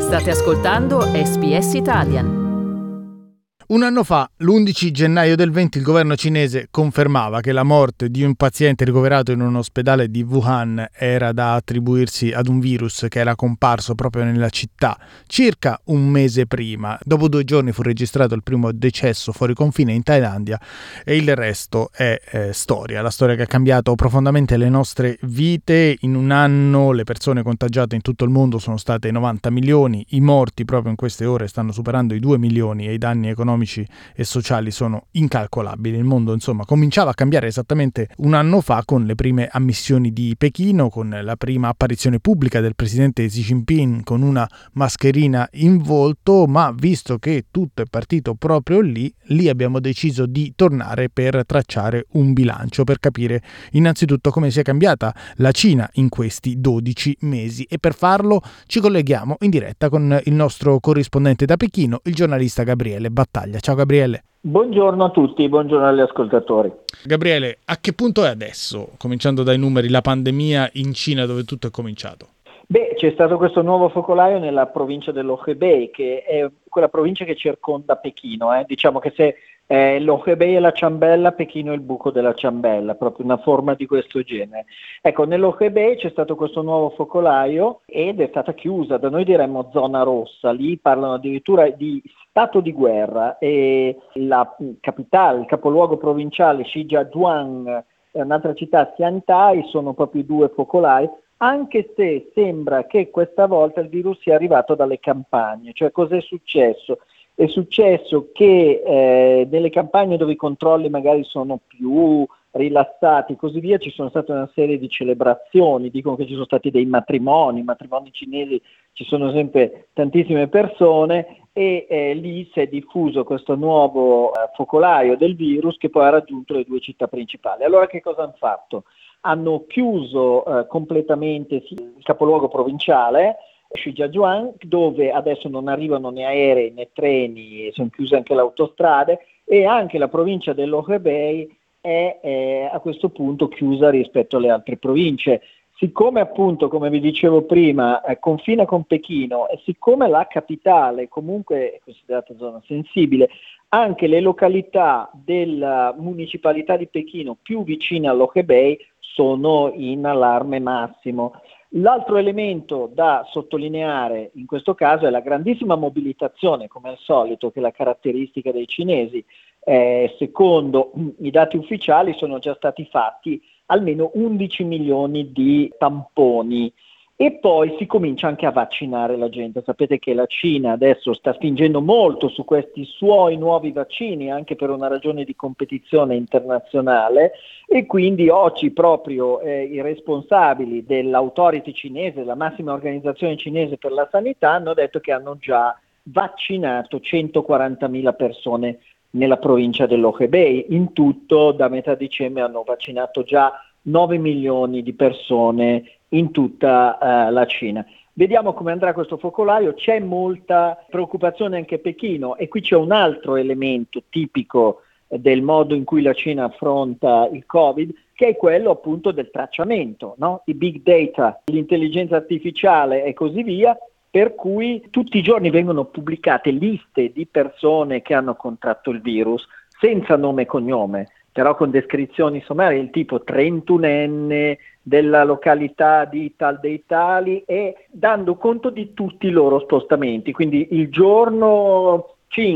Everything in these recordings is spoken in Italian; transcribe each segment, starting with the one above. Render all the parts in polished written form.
State ascoltando SBS Italian. Un anno fa, l'11 gennaio del 20, il governo cinese confermava che la morte di un paziente ricoverato in un ospedale di Wuhan era da attribuirsi ad un virus che era comparso proprio nella città circa un mese prima. Dopo 2 giorni fu registrato il primo decesso fuori confine in Thailandia e il resto è storia. La storia che ha cambiato profondamente le nostre vite. In un anno le persone contagiate in tutto il mondo sono state 90 milioni, i morti proprio in queste ore stanno superando i 2 milioni e i danni economici e sociali sono incalcolabili. Il mondo, insomma, cominciava a cambiare esattamente un anno fa con le prime ammissioni di Pechino, con la prima apparizione pubblica del presidente Xi Jinping con una mascherina in volto, ma visto che tutto è partito proprio lì abbiamo deciso di tornare per tracciare un bilancio, per capire innanzitutto come sia cambiata la Cina in questi 12 mesi, e per farlo ci colleghiamo in diretta con il nostro corrispondente da Pechino, il giornalista Gabriele Battaglia. Ciao Gabriele. Buongiorno a tutti, buongiorno agli ascoltatori. Gabriele, a che punto è adesso, cominciando dai numeri, la pandemia in Cina dove tutto è cominciato? C'è stato questo nuovo focolaio nella provincia dell'Hebei, che è quella provincia che circonda Pechino. Diciamo che se l'Hebei è la ciambella, Pechino è il buco della ciambella, proprio una forma di questo genere. Ecco, nell'Hebei c'è stato questo nuovo focolaio ed è stata chiusa, da noi diremmo zona rossa, lì parlano addirittura di stato di guerra, e la capitale, il capoluogo provinciale Shijiazhuang e un'altra città, Tiantai, sono proprio i 2 focolai, anche se sembra che questa volta il virus sia arrivato dalle campagne. Cioè, cos'è successo? È successo che nelle campagne dove i controlli magari sono più rilassati e così via, ci sono state una serie di celebrazioni, dicono che ci sono stati dei matrimoni cinesi, ci sono sempre tantissime persone, e lì si è diffuso questo nuovo focolaio del virus che poi ha raggiunto le 2 città principali. Allora che cosa hanno fatto? Hanno chiuso completamente il capoluogo provinciale, Shijiazhuang, dove adesso non arrivano né aerei né treni, sono chiuse anche le autostrade, e anche la provincia dell'Hebei è a questo punto chiusa rispetto alle altre province. Siccome appunto, come vi dicevo prima, confina con Pechino, e siccome la capitale comunque è considerata zona sensibile, anche le località della municipalità di Pechino più vicine all'Hebei sono in allarme massimo. L'altro elemento da sottolineare in questo caso è la grandissima mobilitazione, come al solito, che è la caratteristica dei cinesi. Secondo i dati ufficiali sono già stati fatti almeno 11 milioni di tamponi, e poi si comincia anche a vaccinare la gente. Sapete che la Cina adesso sta spingendo molto su questi suoi nuovi vaccini, anche per una ragione di competizione internazionale, e quindi oggi proprio i responsabili dell'autority cinese, la massima organizzazione cinese per la sanità, hanno detto che hanno già vaccinato 140.000 persone nella provincia dell'Hebei. In tutto, da metà dicembre, hanno vaccinato già 9 milioni di persone in tutta la Cina. Vediamo come andrà questo focolaio. C'è molta preoccupazione anche a Pechino, e qui c'è un altro elemento tipico del modo in cui la Cina affronta il Covid, che è quello appunto del tracciamento, no? I big data, l'intelligenza artificiale e così via, per cui tutti i giorni vengono pubblicate liste di persone che hanno contratto il virus senza nome e cognome, però con descrizioni sommarie, il tipo 31enne della località di tal dei tali, e dando conto di tutti i loro spostamenti. Quindi il giorno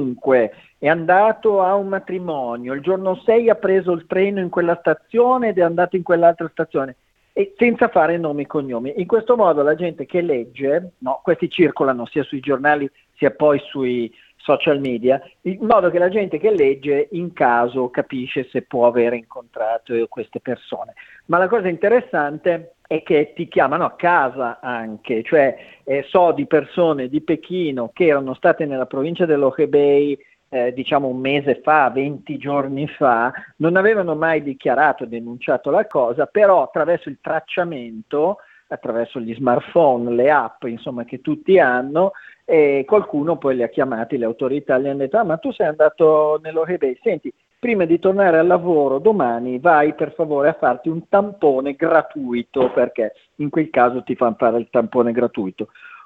5 è andato a un matrimonio, il giorno 6 ha preso il treno in quella stazione ed è andato in quell'altra stazione, e senza fare nomi e cognomi. In questo modo la gente che legge, no, questi circolano sia sui giornali sia poi sui social media, in modo che la gente che legge in caso capisce se può aver incontrato queste persone. Ma la cosa interessante è che ti chiamano a casa anche, cioè so di persone di Pechino che erano state nella provincia dell'Hebei diciamo un mese fa, 20 giorni fa, non avevano mai dichiarato, denunciato la cosa, però attraverso il tracciamento, attraverso gli smartphone, le app, insomma, che tutti hanno, qualcuno poi li ha chiamati, le autorità gli hanno detto: ma tu sei andato nell'Hebei, senti, prima di tornare al lavoro domani vai per favore a farti un tampone gratuito, perché in quel caso ti fanno fare il tampone gratuito.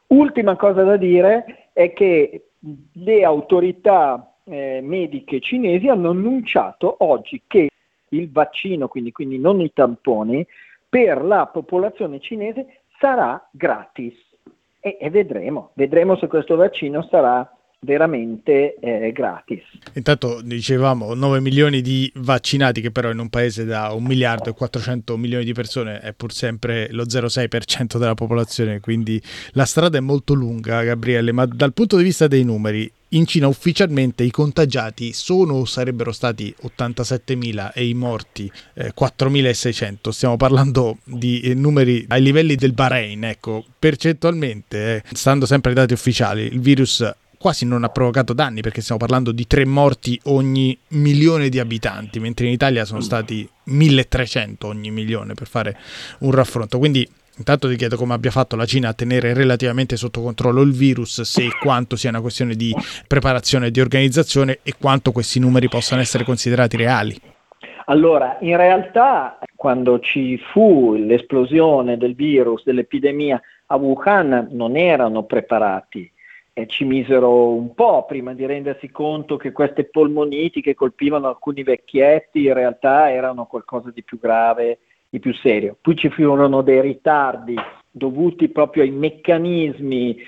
Ultima cosa da dire è che le autorità mediche cinesi hanno annunciato oggi che il vaccino, quindi non i tamponi, per la popolazione cinese sarà gratis e vedremo se questo vaccino sarà veramente gratis. Intanto dicevamo 9 milioni di vaccinati, che però in un paese da 1 miliardo e 400 milioni di persone è pur sempre lo 0,6% della popolazione, quindi la strada è molto lunga, Gabriele, ma dal punto di vista dei numeri, in Cina ufficialmente i contagiati sono o sarebbero stati 87.000 e i morti 4.600. Stiamo parlando di numeri ai livelli del Bahrain, ecco. Percentualmente, stando sempre ai dati ufficiali, il virus quasi non ha provocato danni, perché stiamo parlando di 3 morti ogni milione di abitanti, mentre in Italia sono stati 1.300 ogni milione, per fare un raffronto. Quindi intanto ti chiedo come abbia fatto la Cina a tenere relativamente sotto controllo il virus, se e quanto sia una questione di preparazione e di organizzazione e quanto questi numeri possano essere considerati reali. Allora, in realtà quando ci fu l'esplosione del virus, dell'epidemia a Wuhan, non erano preparati. Ci misero un po' prima di rendersi conto che queste polmoniti che colpivano alcuni vecchietti in realtà erano qualcosa di più grave, di più serio. Poi ci furono dei ritardi dovuti proprio ai meccanismi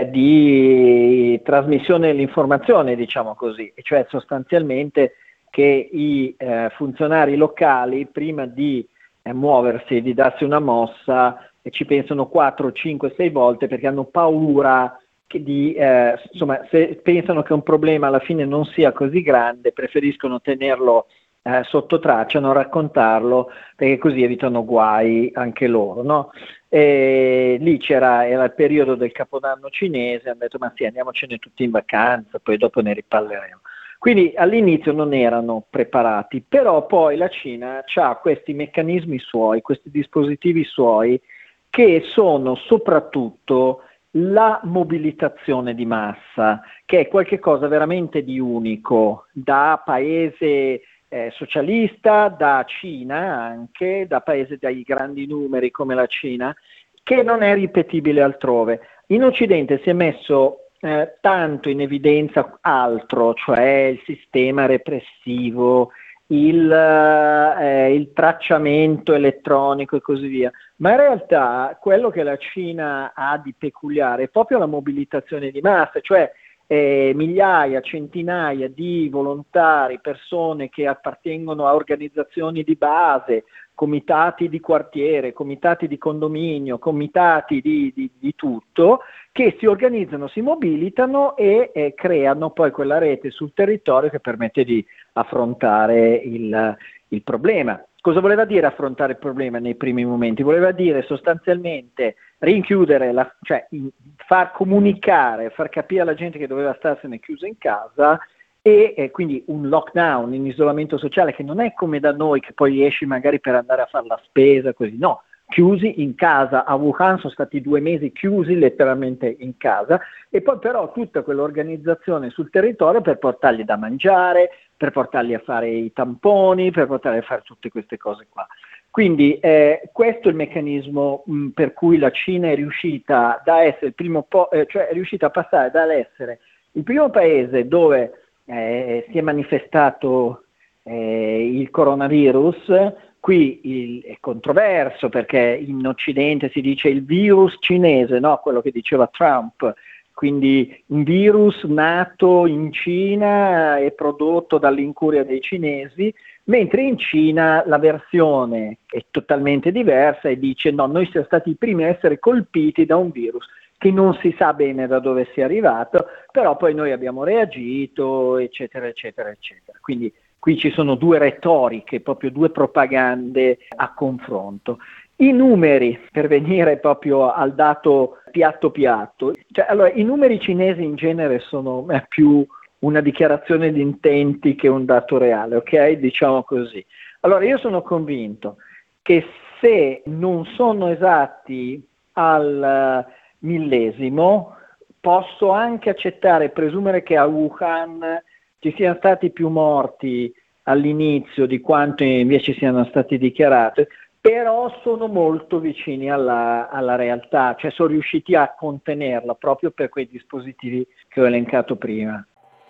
di trasmissione dell'informazione, diciamo così, e cioè sostanzialmente che i funzionari locali prima di muoversi, di darsi una mossa, ci pensano 4, 5, 6 volte perché hanno paura insomma, se pensano che un problema alla fine non sia così grande, preferiscono tenerlo sotto traccia, non raccontarlo, perché così evitano guai anche loro, no? Lì era il periodo del Capodanno cinese, hanno detto ma sì, andiamocene tutti in vacanza, poi dopo ne riparleremo. Quindi all'inizio non erano preparati, però poi la Cina ha questi meccanismi suoi, questi dispositivi suoi, che sono soprattutto la mobilitazione di massa, che è qualcosa veramente di unico, da paese socialista, da Cina anche, da paese dai grandi numeri come la Cina, che non è ripetibile altrove. In Occidente si è messo tanto in evidenza altro, cioè il sistema repressivo, il tracciamento elettronico e così via, ma in realtà quello che la Cina ha di peculiare è proprio la mobilitazione di massa, cioè migliaia, centinaia di volontari, persone che appartengono a organizzazioni di base, comitati di quartiere, comitati di condominio, comitati di tutto, che si organizzano, si mobilitano e creano poi quella rete sul territorio che permette di affrontare il problema. Cosa voleva dire affrontare il problema nei primi momenti? Voleva dire sostanzialmente rinchiudere, cioè far comunicare, far capire alla gente che doveva starsene chiusa in casa e quindi un lockdown, un isolamento sociale che non è come da noi che poi esci magari per andare a fare la spesa, così no. Chiusi in casa. A Wuhan sono stati 2 mesi chiusi letteralmente in casa e poi però tutta quell'organizzazione sul territorio per portargli da mangiare, per portarli a fare i tamponi, per portarli a fare tutte queste cose qua. Quindi questo è il meccanismo per cui la Cina è riuscita da essere il primo cioè è riuscita a passare dall'essere il primo paese dove si è manifestato il coronavirus. Qui è controverso perché in Occidente si dice il virus cinese, no? Quello che diceva Trump, quindi un virus nato in Cina e prodotto dall'incuria dei cinesi, mentre in Cina la versione è totalmente diversa e dice no, noi siamo stati i primi a essere colpiti da un virus che non si sa bene da dove sia arrivato, però poi noi abbiamo reagito, eccetera, eccetera, eccetera. Quindi qui ci sono 2 retoriche, proprio 2 propagande a confronto. I numeri, per venire proprio al dato piatto, cioè, allora, i numeri cinesi in genere sono più una dichiarazione di intenti che un dato reale, ok? Diciamo così. Allora io sono convinto che se non sono esatti al millesimo, posso anche accettare e presumere che a Wuhan ci siano stati più morti all'inizio di quanto invece siano stati dichiarati, però sono molto vicini alla realtà, cioè sono riusciti a contenerla proprio per quei dispositivi che ho elencato prima.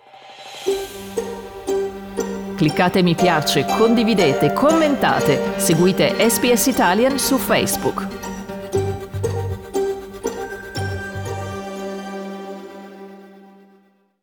Cliccate mi piace, condividete, commentate, seguite SPS Italian su Facebook.